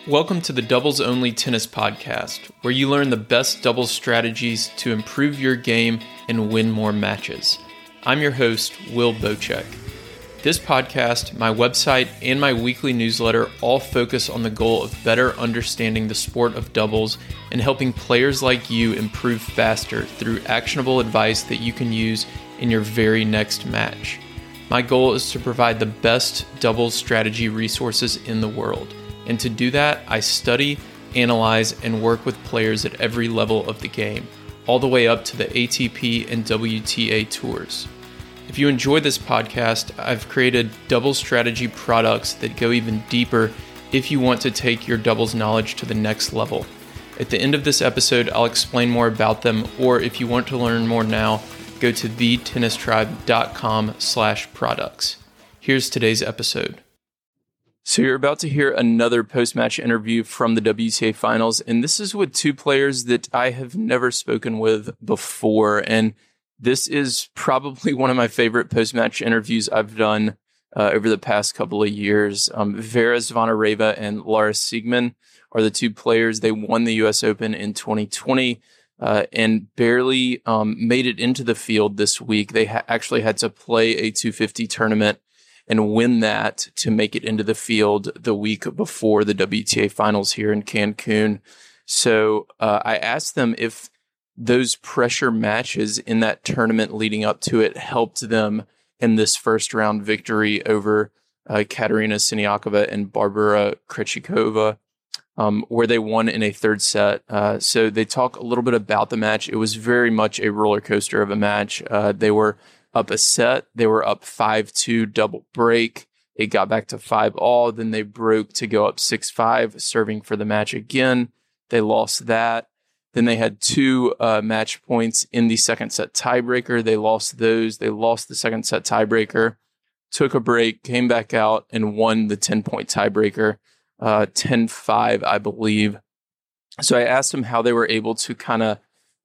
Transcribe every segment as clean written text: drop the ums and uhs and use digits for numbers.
Welcome to the Doubles Only Tennis Podcast, where you learn the best doubles strategies to improve your game and win more matches. I'm your host, Will Bocek. This podcast, my website, and my weekly newsletter all focus on the goal of better understanding the sport of doubles and helping players like you improve faster through actionable advice that you can use in your very next match. My goal is to provide the best doubles strategy resources in the world. And to do that, I study, analyze, and work with players at every level of the game, all the way up to the ATP and WTA tours. If you enjoy this podcast, I've created doubles strategy products that go even deeper if you want to take your doubles knowledge to the next level. At the end of this episode, I'll explain more about them, or if you want to learn more now, go to thetennistribe.com/products. Here's today's episode. So you're about to hear another post-match interview from the WTA Finals, and this is with two players that I have never spoken with before, and this is probably one of my favorite post-match interviews I've done over the past couple of years. Vera Zvonareva and Lara Siegemund are the two players. They won the U.S. Open in 2020 and barely made it into the field this week. They actually had to play a 250 tournament and win that to make it into the field the week before the WTA Finals here in Cancun. So I asked them if those pressure matches in that tournament leading up to it helped them in this first round victory over Katerina Siniakova and Barbara Krejcikova, where they won in a third set. So they talk a little bit about the match. It was very much a roller coaster of a match. They were up a set. They were up 5-2 double break. It got back to 5-all. Then they broke to go up 6-5, serving for the match again. They lost that. Then they had two match points in the second set tiebreaker. They lost those. They lost the second set tiebreaker, took a break, came back out, and won the 10-point tiebreaker, 10-5, I believe. So I asked them how they were able to kind of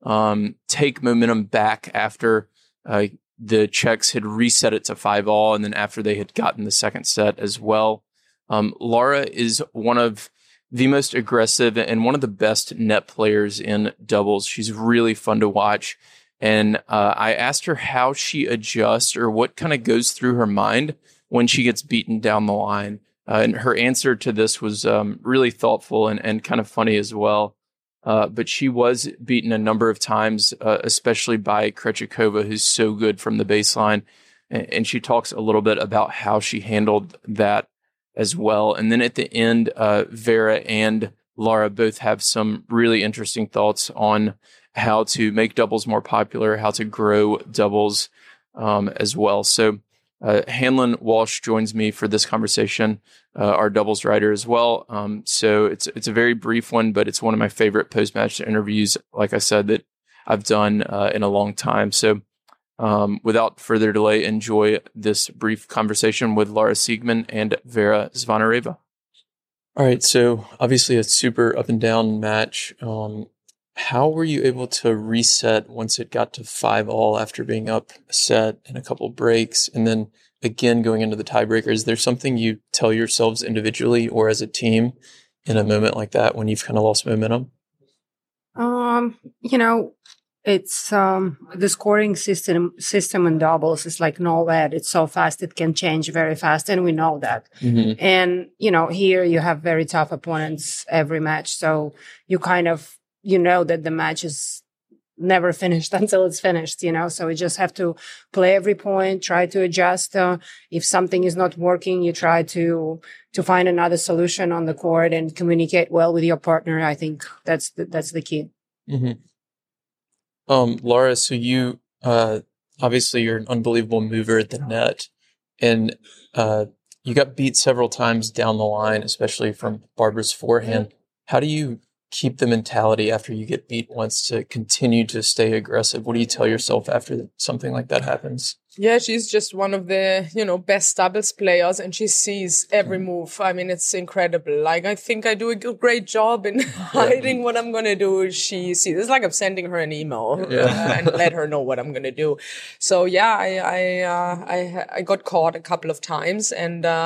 take momentum back after the Czechs had reset it to 5-all, and then after they had gotten the second set as well. Lara is one of the most aggressive and one of the best net players in doubles. She's really fun to watch. And I asked her how she adjusts or what kind of goes through her mind when she gets beaten down the line. And her answer to this was really thoughtful and kind of funny as well. But she was beaten a number of times, especially by Krejcikova, who's so good from the baseline. And she talks a little bit about how she handled that as well. And then at the end, Vera and Lara both have some really interesting thoughts on how to make doubles more popular, how to grow doubles as well. So Hanlon Walsh joins me for this conversation, our doubles writer as well. So it's a very brief one, but it's one of my favorite post-match interviews, like I said, that I've done in a long time. So without further delay, enjoy this brief conversation with Lara Siegemund and Vera Zvonareva. All right, so obviously a super up and down match. How were you able to reset once it got to 5-all after being up a set and a couple breaks, and then again going into the tiebreaker? Is there something you tell yourselves individually or as a team in a moment like that when you've kind of lost momentum? It's the scoring system in doubles is like NOVAD. It's so fast. It can change very fast. And we know that. Mm-hmm. And, here you have very tough opponents every match. So you kind of, that the match is never finished until it's finished, so we just have to play every point, try to adjust. If something is not working, you try to find another solution on the court and communicate well with your partner. I think that's the key. Mm-hmm. Lara, so you, obviously you're an unbelievable mover at the net, and you got beat several times down the line, especially from Barbara's forehand. How do you keep the mentality after you get beat once to continue to stay aggressive? What do you tell yourself after something like that happens? Yeah, she's just one of the, best doubles players, and she sees every move. I mean, it's incredible. Like, I think I do a great job in hiding what I'm going to do. She sees. It's like I'm sending her an email and let her know what I'm going to do. So, yeah, I got caught a couple of times, and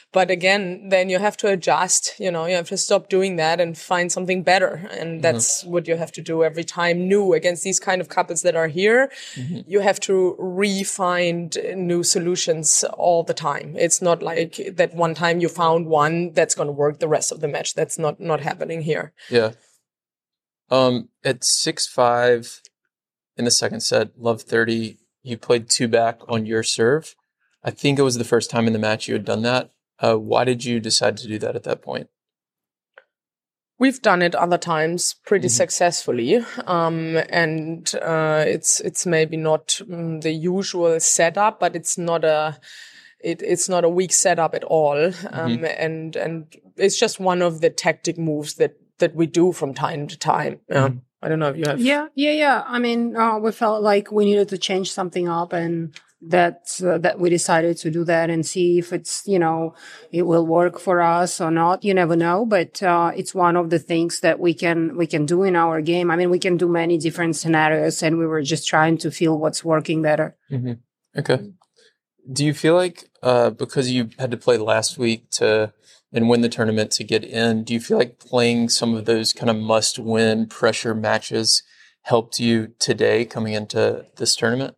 But again, then you have to adjust, you have to stop doing that and find something better. And that's what you have to do every time new against these kind of couples that are here. You have to re-find new solutions all the time. It's not like that one time you found one that's going to work the rest of the match. That's not happening here. Yeah. At 6-5 in the second set, love 30, you played 2-back on your serve. I think it was the first time in the match you had done that. Why did you decide to do that at that point? We've done it other times pretty successfully. And it's maybe not the usual setup, but it's not a weak setup at all. And it's just one of the tactic moves that we do from time to time. I don't know if you have. Yeah. I mean, we felt like we needed to change something up, and that we decided to do that and see if it's, it will work for us or not. You never know, but it's one of the things that we can do in our game. I mean, we can do many different scenarios, and we were just trying to feel what's working better. Okay. Do you feel like because you had to play last week and win the tournament to get in, do you feel like playing some of those kind of must-win pressure matches helped you today coming into this tournament?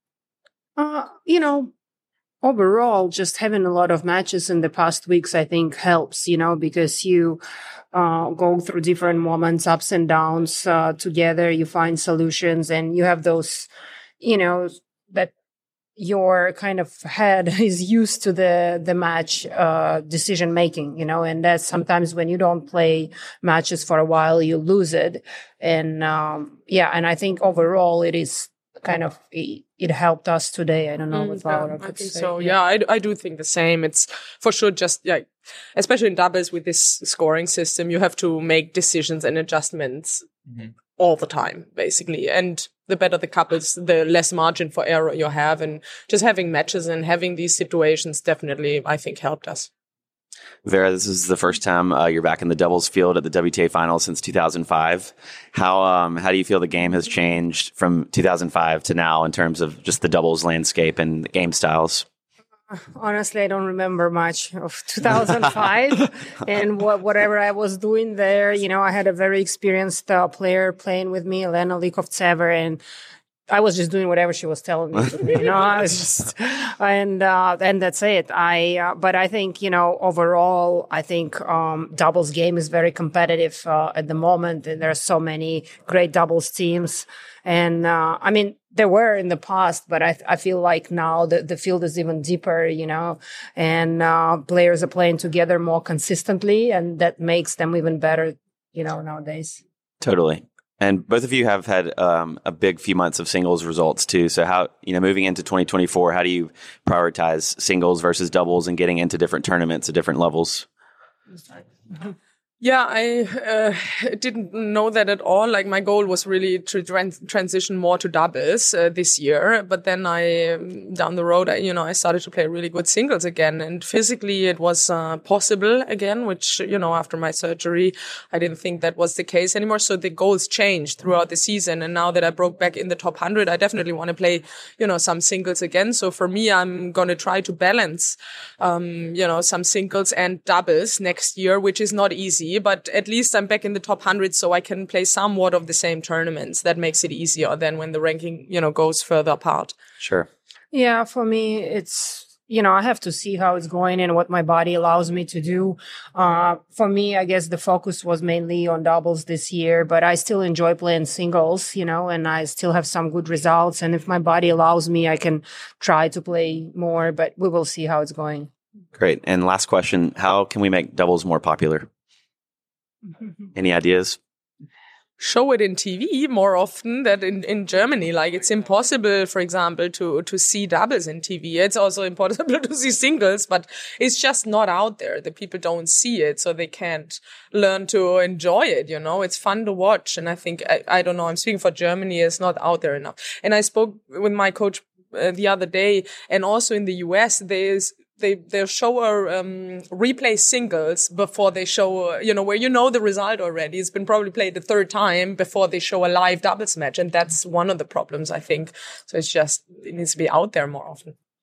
Overall, just having a lot of matches in the past weeks, I think helps, because you go through different moments, ups and downs together, you find solutions, and you have those, that your kind of head is used to the match decision making, and that's sometimes when you don't play matches for a while, you lose it. And and I think overall it is kind of it helped us today. I don't know what Laura could say. So. Yeah, I do think the same. It's for sure just especially in doubles with this scoring system, you have to make decisions and adjustments all the time, basically. And the better the couples, the less margin for error you have. And just having matches and having these situations definitely, I think, helped us. Vera, this is the first time you're back in the doubles field at the WTA finals since 2005. How do you feel the game has changed from 2005 to now in terms of just the doubles landscape and the game styles? Honestly, I don't remember much of 2005 and whatever I was doing there. I had a very experienced player playing with me, Elena Likovtseva, and I was just doing whatever she was telling me to do. I was just, and that's it. But I think, overall, I think doubles game is very competitive at the moment. And there are so many great doubles teams. And I mean, there were in the past, but I feel like now the field is even deeper, and players are playing together more consistently, and that makes them even better, nowadays. Totally. And both of you have had a big few months of singles results too. So how, moving into 2024, how do you prioritize singles versus doubles and getting into different tournaments at different levels? Yeah, I didn't know that at all. Like, my goal was really to transition more to doubles this year. But then down the road, I started to play really good singles again. And physically it was possible again, which, after my surgery, I didn't think that was the case anymore. So the goals changed throughout the season. And now that I broke back in the top 100, I definitely want to play, some singles again. So for me, I'm going to try to balance, some singles and doubles next year, which is not easy. But at least I'm back in the top 100, so I can play somewhat of the same tournaments. That makes it easier than when the ranking, goes further apart. Sure. Yeah, for me, it's, I have to see how it's going and what my body allows me to do. For me, I guess the focus was mainly on doubles this year, but I still enjoy playing singles, and I still have some good results. And if my body allows me, I can try to play more, but we will see how it's going. Great. And last question, how can we make doubles more popular? Any ideas? Show it in TV more often than in Germany. Like, it's impossible, for example, to see doubles in TV. It's also impossible to see singles, but it's just not out there. The people don't see it, so they can't learn to enjoy it. It's fun to watch. And I think, I don't know, I'm speaking for Germany, it's not out there enough. And I spoke with my coach the other day, and also in the US, they'll show a replay singles before they show, where the result already. It's been probably played the third time before they show a live doubles match. And that's one of the problems, I think. So it needs to be out there more often.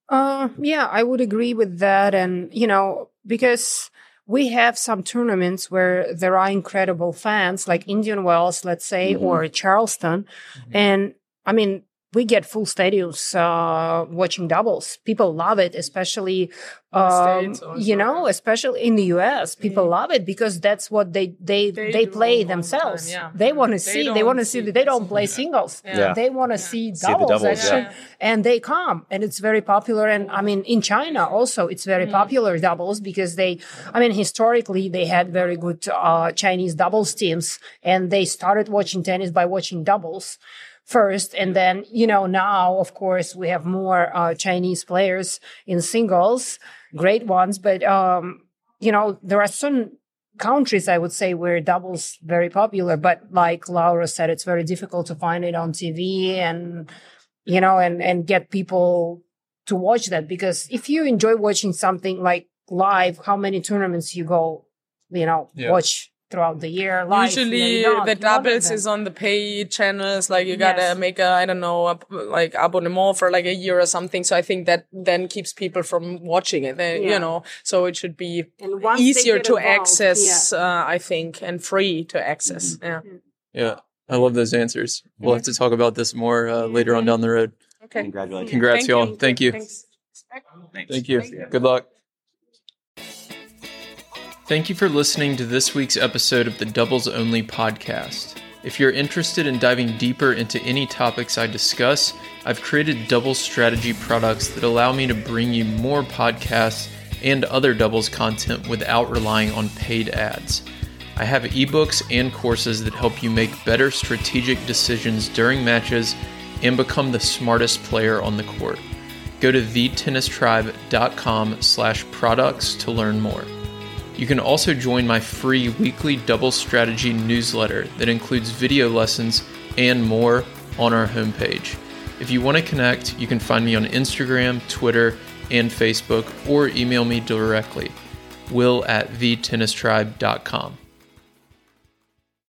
Yeah, I would agree with that. And, because we have some tournaments where there are incredible fans, like Indian Wells, let's say, or Charleston. And I mean, we get full stadiums watching doubles. People love it, especially, especially in the US. People love it because that's what they play themselves. Yeah. They want to see. They want to see. They don't play singles. Yeah. They want to see doubles action, and they come. And it's very popular. And I mean, in China also, it's very popular doubles because historically they had very good Chinese doubles teams, and they started watching tennis by watching doubles first. And then, now, of course, we have more Chinese players in singles, great ones. But, there are certain countries, I would say, where doubles very popular. But like Laura said, it's very difficult to find it on TV and, and get people to watch that. Because if you enjoy watching something like live, how many tournaments you go, watch throughout the year. Usually the doubles is on the pay channels. Like you gotta make abonnement for like a year or something. So I think that then keeps people from watching it. So it should be easier to access, I think, and free to access. Yeah. I love those answers. We'll have to talk about this more later on down the road. Okay. Congratulations. Congrats, y'all. Thank you. Thanks. Thank you. Good luck. Thank you for listening to this week's episode of the Doubles Only podcast. If you're interested in diving deeper into any topics I discuss, I've created doubles strategy products that allow me to bring you more podcasts and other doubles content without relying on paid ads. I have ebooks and courses that help you make better strategic decisions during matches and become the smartest player on the court. Go to thetennistribe.com/products to learn more. You can also join my free weekly doubles strategy newsletter that includes video lessons and more on our homepage. If you want to connect, you can find me on Instagram, Twitter, and Facebook, or email me directly, will@thetennistribe.com.